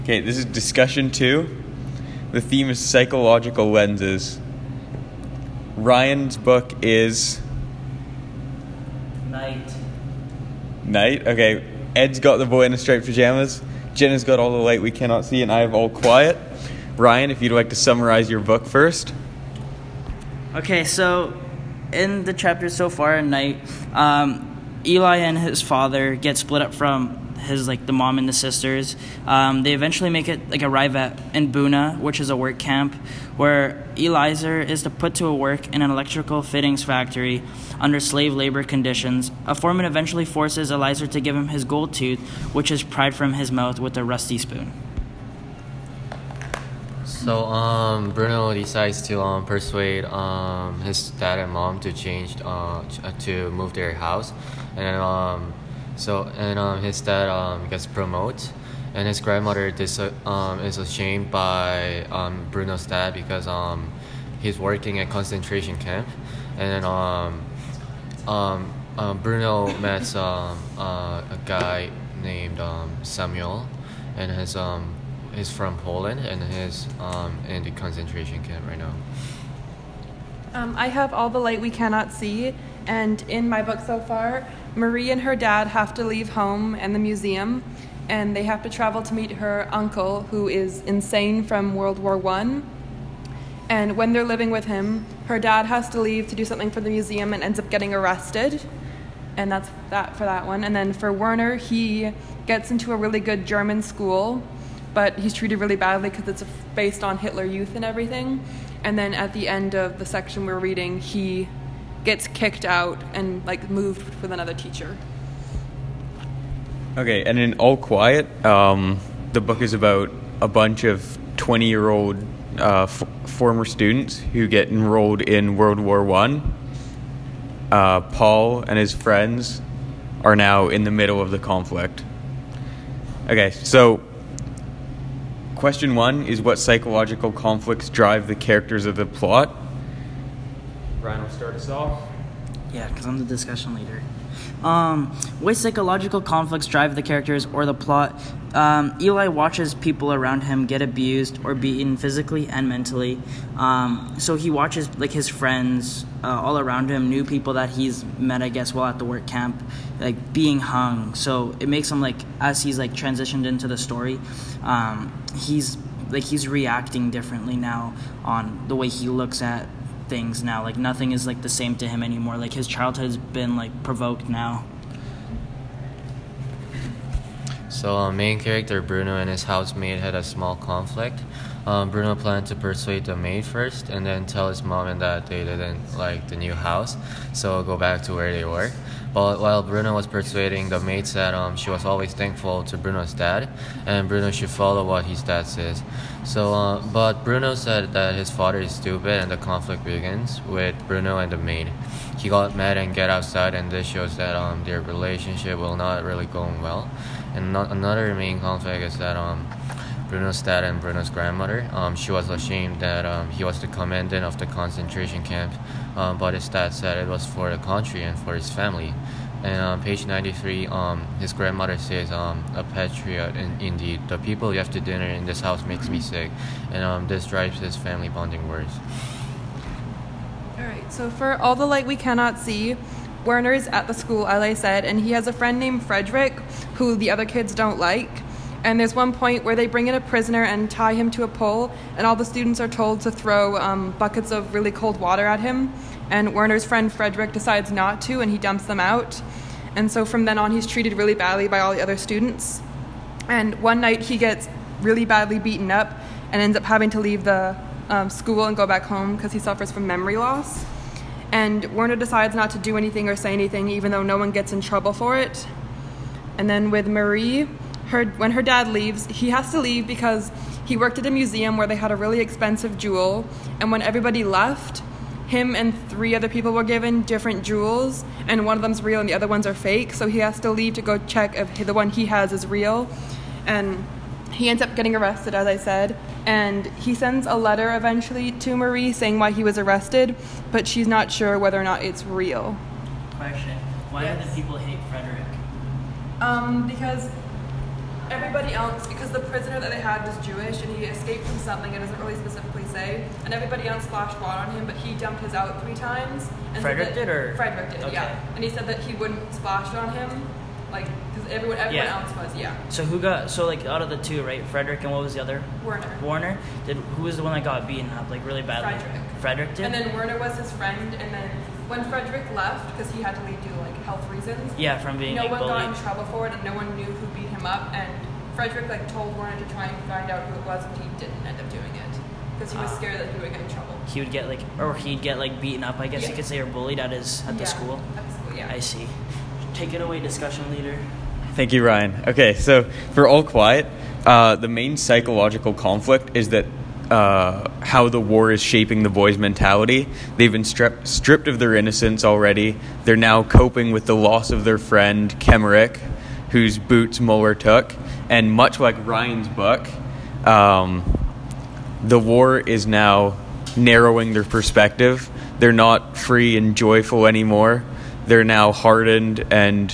Okay, this is discussion 2. The theme is psychological lenses. Ryan's book is Night. Okay, Ed's got The Boy in the Striped Pajamas. Jenna's got All the Light We Cannot See, and I have All Quiet. Ryan, if you'd like to summarize your book first. Okay, so in the chapters so far in Night, Eli and his father get split up from the mom and the sisters. They eventually arrive in Buna, which is a work camp, where Eliezer is put to work in an electrical fittings factory under slave labor conditions. A foreman eventually forces Eliezer to give him his gold tooth, which is pried from his mouth with a rusty spoon. So Bruno decides to persuade his dad and mom to change to move their house, and his dad gets promoted, and his grandmother is ashamed by Bruno's dad because he's working at concentration camp, and then Bruno met a guy named Samuel, and he's from Poland, and he's in the concentration camp right now. I have All the Light We Cannot See, and in my book so far, Marie and her dad have to leave home and the museum, and they have to travel to meet her uncle, who is insane from World War I. And when they're living with him, her dad has to leave to do something for the museum and ends up getting arrested. And that's that for that one. And then for Werner, he gets into a really good German school, but he's treated really badly because it's based on Hitler Youth and everything. And then at the end of the section we're reading, he gets kicked out and moved with another teacher. Okay, and in All Quiet, the book is about a bunch of 20-year-old former students who get enrolled in World War I. Paul and his friends are now in the middle of the conflict. Okay, so question 1 is, what psychological conflicts drive the characters of the plot? Ryan will start us off. Yeah, because I'm the discussion leader. What psychological conflicts drive the characters or the plot? Eli watches people around him get abused or beaten physically and mentally. So he watches his friends all around him, new people that he's met, I guess, while at the work camp, being hung. So it makes him as he's transitioned into the story, he's reacting differently now on the way he looks at things now. Nothing is the same to him anymore. His childhood has been provoked now. So main character Bruno and his housemate had a small conflict. Bruno planned to persuade the maid first and then tell his mom and dad they didn't like the new house, so go back to where they were. But while Bruno was persuading, the maid said she was always thankful to Bruno's dad, and Bruno should follow what his dad says. So, but Bruno said that his father is stupid, and the conflict begins with Bruno and the maid. He got mad and get outside, and this shows that their relationship will not really going well. And another main conflict is that Bruno's dad and Bruno's grandmother. She was ashamed that he was the commandant of the concentration camp, but his dad said it was for the country and for his family. And on page 93, his grandmother says, a patriot indeed. The people left to dinner in this house makes me sick. And this drives his family bonding words. Alright, so for All the Light We Cannot See, Werner's at the school, as I said, and he has a friend named Frederick, who the other kids don't like. And there's one point where they bring in a prisoner and tie him to a pole, and all the students are told to throw buckets of really cold water at him. And Werner's friend Frederick decides not to, and he dumps them out. And so from then on, he's treated really badly by all the other students. And one night, he gets really badly beaten up and ends up having to leave the school and go back home because he suffers from memory loss. And Werner decides not to do anything or say anything, even though no one gets in trouble for it. And then with Marie, when her dad leaves, he has to leave because he worked at a museum where they had a really expensive jewel, and when everybody left, him and 3 other people were given different jewels, and one of them's real and the other ones are fake, so he has to leave to go check if the one he has is real. And he ends up getting arrested, as I said, and he sends a letter eventually to Marie saying why he was arrested, but she's not sure whether or not it's real. Question: why do the people hate Frederick? Because everybody else, because the prisoner that they had was Jewish and he escaped from something, it doesn't really specifically say, and everybody else splashed water on him, but he dumped his out 3 times. And Frederick did, or? Frederick did, Okay. yeah. And he said that he wouldn't splash it on him, like, because everyone Yeah. else was, yeah. So who got, so like out of the 2, right? Frederick and what was the other? Warner. Who was the one that got beaten up like really badly? Frederick did? And then Werner was his friend, and then when Frederick left, because he had to leave due to like health reasons, Yeah, from being no like one got in bullied. trouble for it, and no one knew who beat him up, and Frederick like told Werner to try and find out who it was, and he didn't end up doing it because he was scared that he would get in trouble. He would get like, or he'd get like beaten up, I guess you Yeah. could say, or bullied at the school. At the school, yeah. I see. Take it away, discussion leader. Thank you, Ryan. Okay, so for All Quiet, the main psychological conflict is that how the war is shaping the boys' mentality. They've been stripped of their innocence already. They're now coping with the loss of their friend, Kemerick, whose boots Muller took. And much like Ryan's book, the war is now narrowing their perspective. They're not free and joyful anymore. They're now hardened and...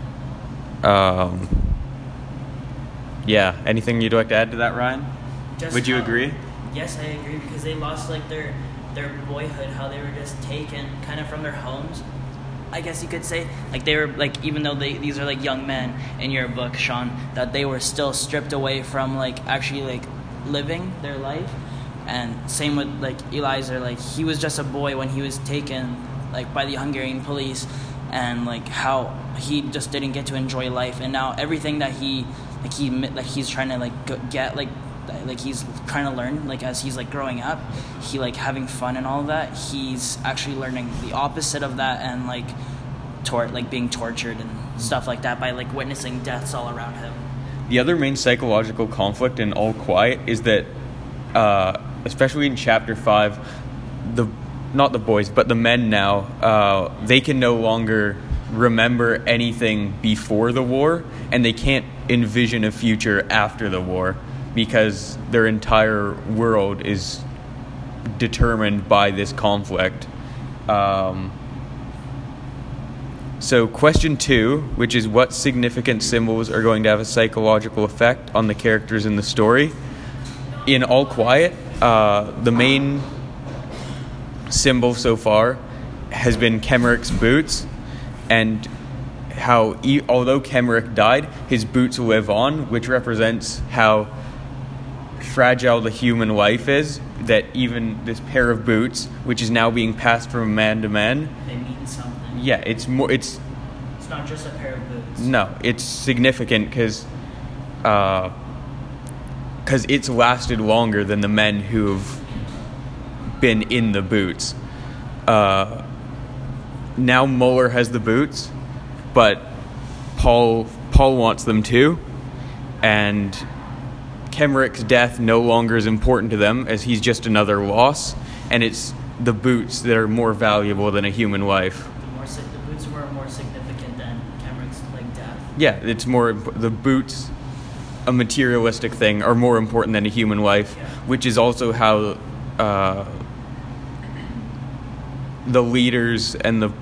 anything you'd like to add to that, Ryan? Would you agree? Yes, I agree, because they lost like their boyhood, how they were just taken kind of from their homes, I guess you could say. Like they were like, even though these are like young men in your book, Sean, that they were still stripped away from like actually like living their life. And same with like Eliezer, like he was just a boy when he was taken like by the Hungarian police, and like how he just didn't get to enjoy life, and now everything that he's trying to like get like he's trying to learn, like as he's like growing up, he like having fun and all of that, he's actually learning the opposite of that, and like being tortured and stuff like that by like witnessing deaths all around him. The other main psychological conflict in All Quiet is that, especially in chapter 5, not the boys, but the men now, they can no longer remember anything before the war, and they can't envision a future after the war because their entire world is determined by this conflict. So question 2, which is what significant symbols are going to have a psychological effect on the characters in the story. In All Quiet, the main symbol so far has been Kemerick's boots, and how although Kemerick died, his boots live on, which represents how fragile the human life is, that even this pair of boots, which is now being passed from man to man, They mean something. yeah, it's It's not just a pair of boots. no, it's significant because it's lasted longer than the men who've been in the boots. Now Muller has the boots, but Paul wants them too, and Kemerick's death no longer is important to them, as he's just another loss, and it's the boots that are more valuable than a human life. The boots were more significant than Kemerick's like death. Yeah, it's more the boots, a materialistic thing, are more important than a human life, which is also how the leaders and the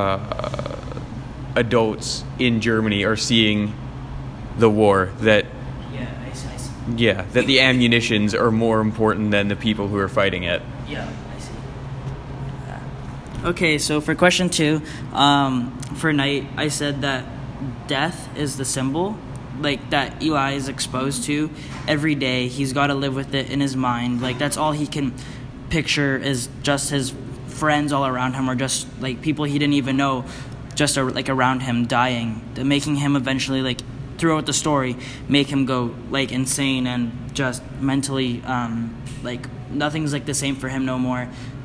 adults in Germany are seeing the war, that I see. that the ammunitions are more important than the people who are fighting it. Yeah, I see. Okay, so for question 2, for Knight, I said that death is the symbol, like that Eli is exposed to every day. He's got to live with it in his mind. Like that's all he can picture is just his friends all around him, or just like people he didn't even know, just like around him dying, making him eventually like throughout the story make him go like insane and just mentally like nothing's like the same for him no more,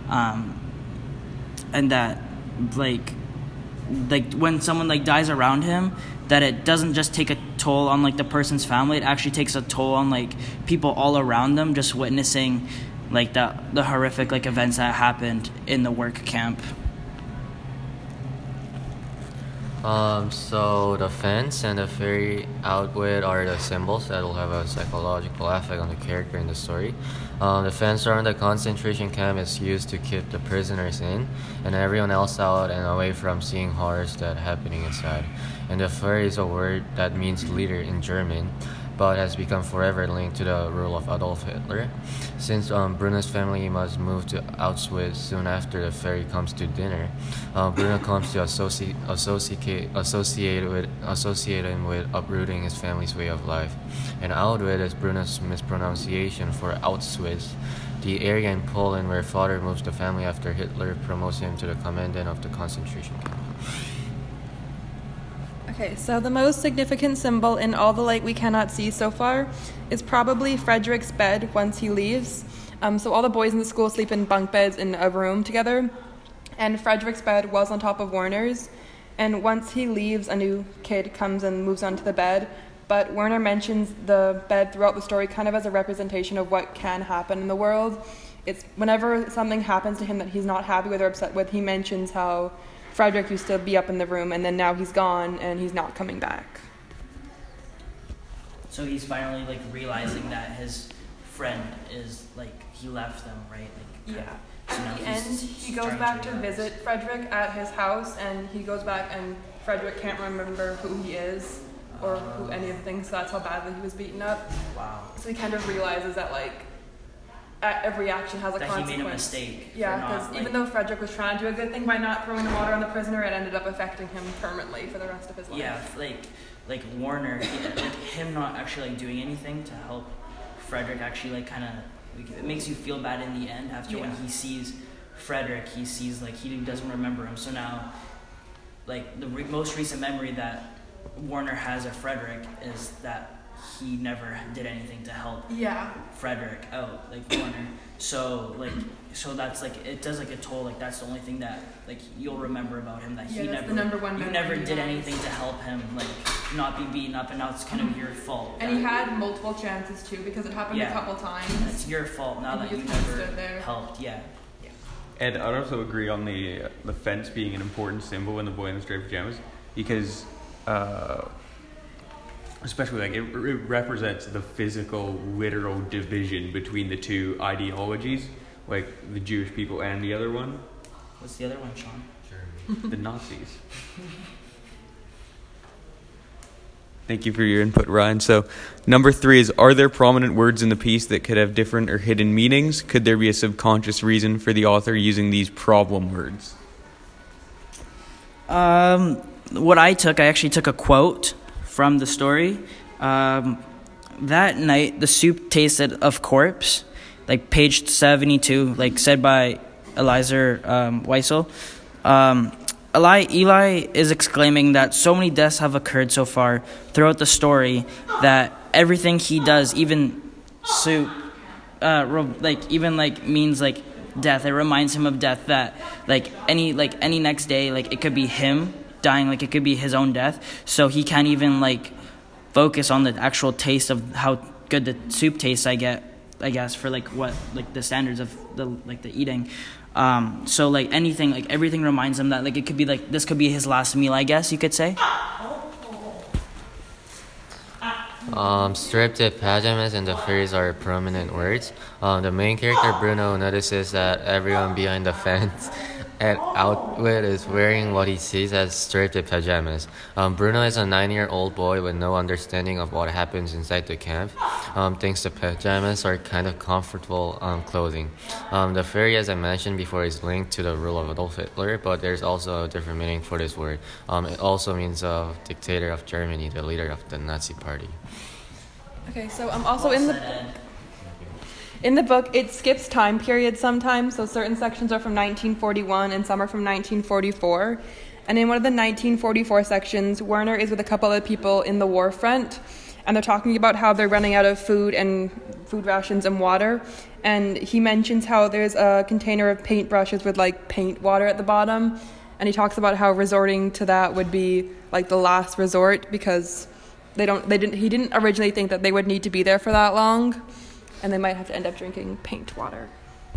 and that like when someone like dies around him, that it doesn't just take a toll on like the person's family, it actually takes a toll on like people all around them, just witnessing like the horrific like events that happened in the work camp. So the fence and the fairy outwit are the symbols that will have a psychological effect on the character in the story. The fence around the concentration camp is used to keep the prisoners in and everyone else out and away from seeing horrors that are happening inside. And the fairy is a word that means leader in German. but has become forever linked to the rule of Adolf Hitler. Since Bruno's family must move to Auschwitz soon after the ferry comes to dinner, Bruno comes to associate him with uprooting his family's way of life. And Auschwitz is Bruno's mispronunciation for Auschwitz, the area in Poland where father moves the family after Hitler promotes him to the commandant of the concentration camp. Okay, so the most significant symbol in All the Light We Cannot See so far is probably Frederick's bed once he leaves. So all the boys in the school sleep in bunk beds in a room together, and Frederick's bed was on top of Werner's. And once he leaves, a new kid comes and moves onto the bed. But Werner mentions the bed throughout the story kind of as a representation of what can happen in the world. It's whenever something happens to him that he's not happy with or upset with, he mentions how Frederick used to be up in the room, and then now he's gone, and he's not coming back. So he's finally like realizing that his friend is like he left them, right? Like, Yeah. So now At the end, he goes trying back to realize. visit Frederick at his house, and he goes back, and Frederick can't remember who he is or who any of the things. So that's how badly he was beaten up. Wow. So he kind of realizes that like every action has a That consequence. he made a mistake. Yeah, for not, because even though Frederick was trying to do a good thing by not throwing the water on the prisoner, it ended up affecting him permanently for the rest of his life. Yeah, like Warner, like him not actually like doing anything to help Frederick actually like kind of like, it makes you feel bad in the end after when he sees Frederick, he sees like he doesn't remember him. So now, like the most recent memory that Warner has of Frederick is that he never did anything to help Frederick out, like Warner. So that's like it does like a toll. Like that's the only thing that like you'll remember about him, that he that's never the number one you memory never he did has. anything to help him like not be beaten up, and now it's kind of your fault. And he had multiple chances too, because it happened a couple times. It's your fault now And that he you just kinda never stood there. helped. Yeah. And I'd also agree on the fence being an important symbol in the boy in the striped pajamas, because especially like it represents the physical, literal division between the two ideologies, like the Jewish people and the other one, What's the other one, Sean? the Nazis. Thank you for your input, Ryan. So, number 3 is, are there prominent words in the piece that could have different or hidden meanings? Could there be a subconscious reason for the author using these problem words? What I actually took a quote from the story. That night, the soup tasted of corpse, like page 72, like said by Eliezer Weissel. Eli is exclaiming that so many deaths have occurred so far throughout the story that everything he does, even soup, means like death. It reminds him of death. That any next day, like it could be him dying, like it could be his own death. So he can't even like focus on the actual taste of how good the soup tastes. I guess for like what like the standards of the eating. So like anything, like everything reminds him that like it could be like this could be his last meal, I guess you could say. Stripped pajamas and the fairies are prominent words. The main character Bruno notices that everyone behind the fence at Outwit is wearing what he sees as stripped pajamas. Bruno is a 9-year-old boy with no understanding of what happens inside the camp. Thinks the pajamas are kind of comfortable clothing. The fairy, as I mentioned before, is linked to the rule of Adolf Hitler, but there's also a different meaning for this word. It also means dictator of Germany, the leader of the Nazi party. Okay, so also in the book, it skips time periods sometimes, so certain sections are from 1941 and some are from 1944. And in one of the 1944 sections, Werner is with a couple of people in the war front, and they're talking about how they're running out of food rations and water. And he mentions how there's a container of paintbrushes with like paint water at the bottom, and he talks about how resorting to that would be like the last resort, because he didn't originally think that they would need to be there for that long. And they might have to end up drinking paint water.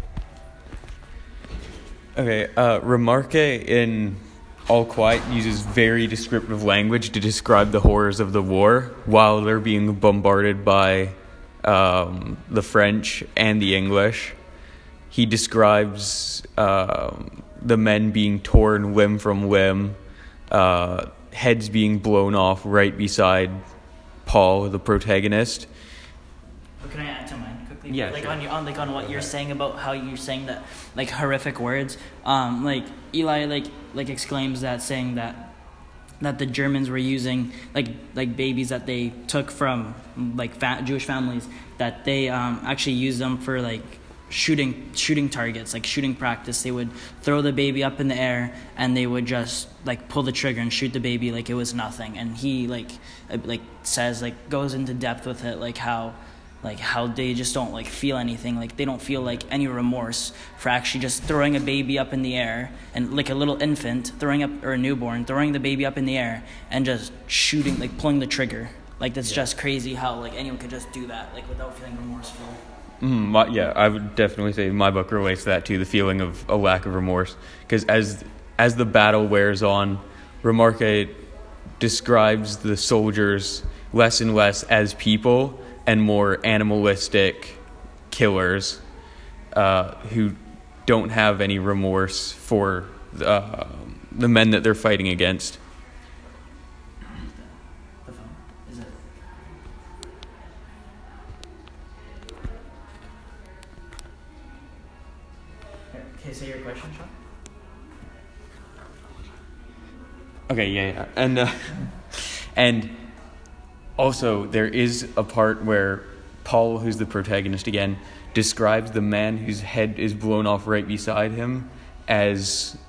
Okay, Remarque in All Quiet uses very descriptive language to describe the horrors of the war while they're being bombarded by the French and the English. He describes the men being torn limb from limb, heads being blown off right beside Paul, the protagonist. But can I add to mine quickly? Yeah, Like sure. on what you're saying about how you're saying that like horrific words. Like Eli like exclaims that, saying that the Germans were using like babies that they took from like Jewish families, that they actually used them for like shooting targets, like shooting practice. They would throw the baby up in the air and they would just like pull the trigger and shoot the baby like it was nothing. And he like says, like, goes into depth with it, like how they just don't like feel anything, like they don't feel like any remorse for actually just throwing a baby up in the air, and like a little infant or a newborn throwing the baby up in the air and just shooting, like pulling the trigger. Like that's just crazy how like anyone could just do that like without feeling remorseful. I would definitely say my book relates to that too, the feeling of a lack of remorse. Because as the battle wears on, Remarque describes the soldiers less and less as people and more animalistic killers who don't have any remorse for the men that they're fighting against. The phone. Is it? Okay, say your question, Sean. Okay, yeah. And also there is a part where Paul, who's the protagonist again, describes the man whose head is blown off right beside him as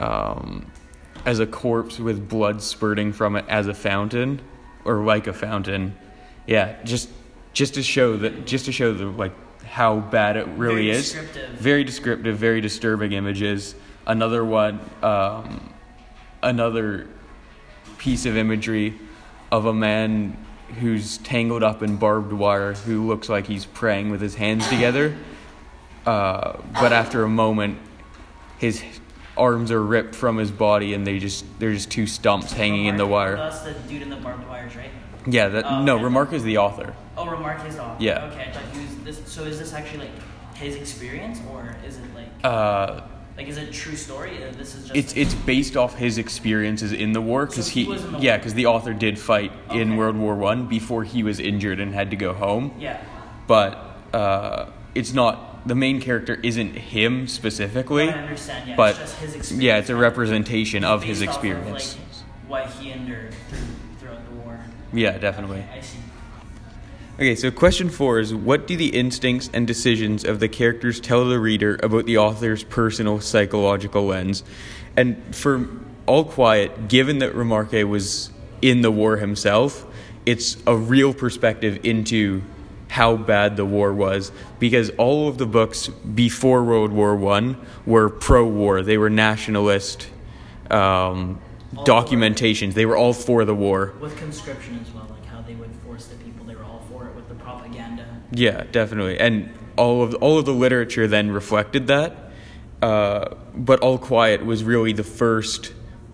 a corpse with blood spurting from it as a fountain, or like a fountain. Yeah, just to show the like how bad it really is. Very descriptive, very disturbing images. Another one, another piece of imagery of a man who's tangled up in barbed wire, who looks like he's praying with his hands together. But after a moment, his arms are ripped from his body, and they're just two stumps hanging in the wire. That's the dude in the barbed wires, right? Yeah, no, okay. Remarque is the author. Oh, Remarque is the author. Yeah. Okay, I thought he was this. So is this actually like his experience, or is it like is it a true story? This is just it's based off his experiences in the war, because So he was in the war. because the author did fight in World War I before he was injured and had to go home. Yeah. But it's not, the main character isn't him specifically. I understand. Yeah, but it's just his experience. yeah, it's a representation of his Based off experience. what he endured throughout the war. Yeah, definitely. I see. Okay, so question 4 is, what do the instincts and decisions of the characters tell the reader about the author's personal psychological lens? And for All Quiet, given that Remarque was in the war himself, it's a real perspective into how bad the war was, because all of the books before World War I were pro-war. They were nationalist documentations. They were all for the war. With conscription as well, like how they would force the people, they were all for it with the propaganda. Yeah, definitely. And all of the literature then reflected that. But All Quiet was really the first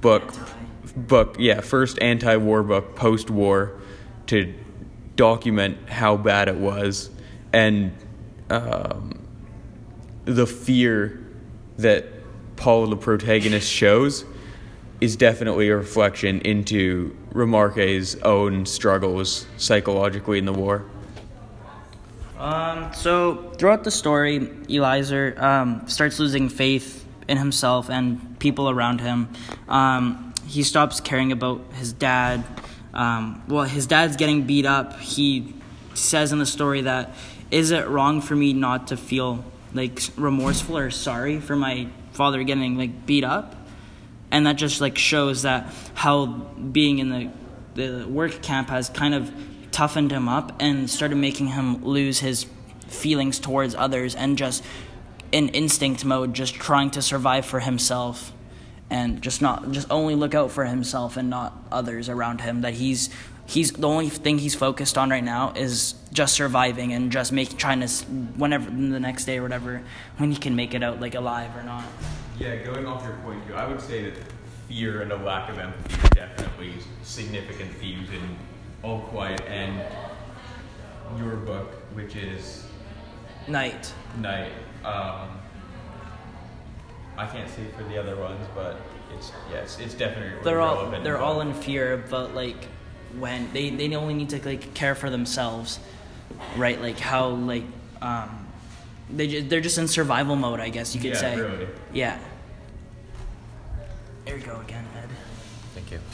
first anti-war book post-war to document how bad it was, and the fear that Paul, the protagonist, shows is definitely a reflection into Remarque's own struggles psychologically in the war. So throughout the story, Eliezer starts losing faith in himself and people around him. He stops caring about his dad. His dad's getting beat up. He says in the story that, is it wrong for me not to feel like remorseful or sorry for my father getting like beat up? And that just like shows that how being in the work camp has kind of toughened him up and started making him lose his feelings towards others, and just in instinct mode, just trying to survive for himself, and just only look out for himself and not others around him. That he's the only thing he's focused on right now is just surviving and just trying to, whenever the next day or whatever, when he can make it out like alive or not. Yeah, going off your point too, I would say that fear and a lack of empathy are definitely significant themes in All Quiet and your book, which is Night. I can't say for the other ones, but it's definitely They're relevant. all in fear, but like when they only need to like care for themselves, right? Like how like they're just in survival mode, I guess you could say. Really. Yeah. There you go again, Ed. Thank you.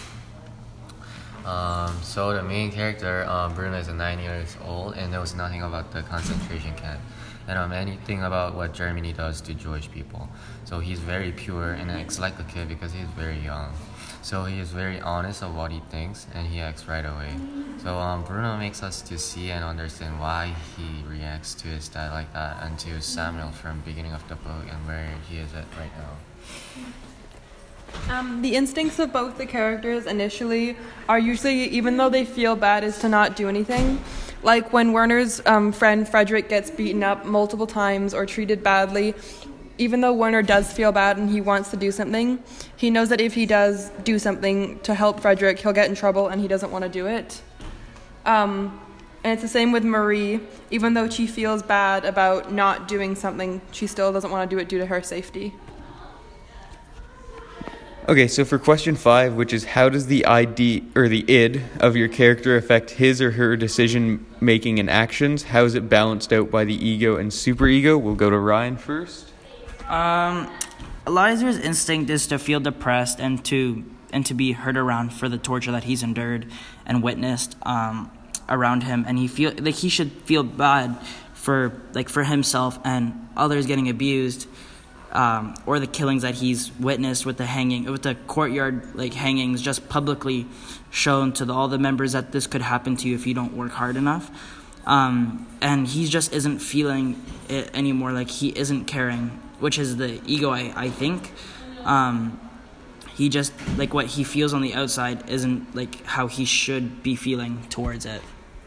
So the main character, Bruno, is 9 years old and knows nothing about the concentration camp and anything about what Germany does to Jewish people. So he's very pure and acts like a kid because he's very young. So he is very honest of what he thinks and he acts right away. So Bruno makes us to see and understand why he reacts to his dad like that and to Samuel from beginning of the book and where he is at right now. The instincts of both the characters initially are usually, even though they feel bad, is to not do anything. Like when Werner's friend Frederick gets beaten up multiple times or treated badly, even though Werner does feel bad and he wants to do something, he knows that if he does do something to help Frederick, he'll get in trouble and he doesn't want to do it. And it's the same with Marie. Even though she feels bad about not doing something, she still doesn't want to do it due to her safety. Okay, so for question 5, which is how does the ID or the id of your character affect his or her decision making and actions? How is it balanced out by the ego and superego? We'll go to Ryan first. Elizer's instinct is to feel depressed and to be hurt around for the torture that he's endured and witnessed around him, and he should feel bad for himself and others getting abused. Or the killings that he's witnessed with the courtyard hangings just publicly shown to all the members that this could happen to you if you don't work hard enough. And he just isn't feeling it anymore, he isn't caring, which is the ego, I think. He just, what he feels on the outside isn't, how he should be feeling towards it.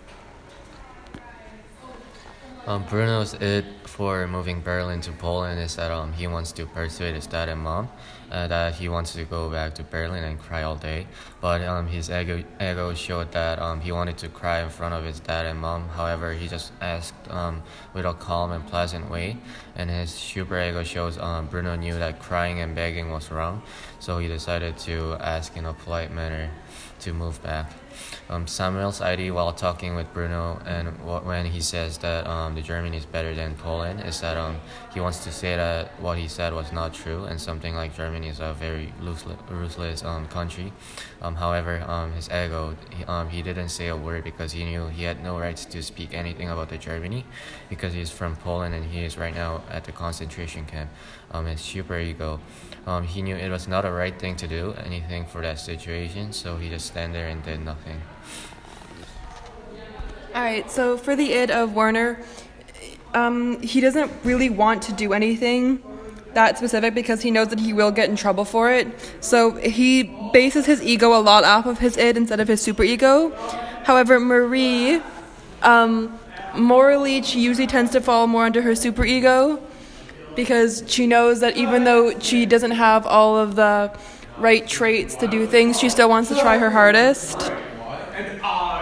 Bruno's id for moving Berlin to Poland is that he wants to persuade his dad and mom that he wants to go back to Berlin and cry all day. But his ego showed that he wanted to cry in front of his dad and mom. However, he just asked with a calm and pleasant way. And his superego shows Bruno knew that crying and begging was wrong. So he decided to ask in a polite manner to move back. Samuel's ID while talking with Bruno and when he says that the Germany is better than Poland is that he wants to say that what he said was not true and something like Germany is a very ruthless country. However, his ego, he didn't say a word because he knew he had no rights to speak anything about the Germany because he's from Poland and he is right now at the concentration camp. His superego, he knew it was not a right thing to do anything for that situation, so he just stand there and did nothing. Alright, so for the id of Werner, he doesn't really want to do anything that specific because he knows that he will get in trouble for it. So he bases his ego a lot off of his id instead of his superego. However, Marie, morally, she usually tends to fall more under her superego because she knows that even though she doesn't have all of the right traits to do things, she still wants to try her hardest.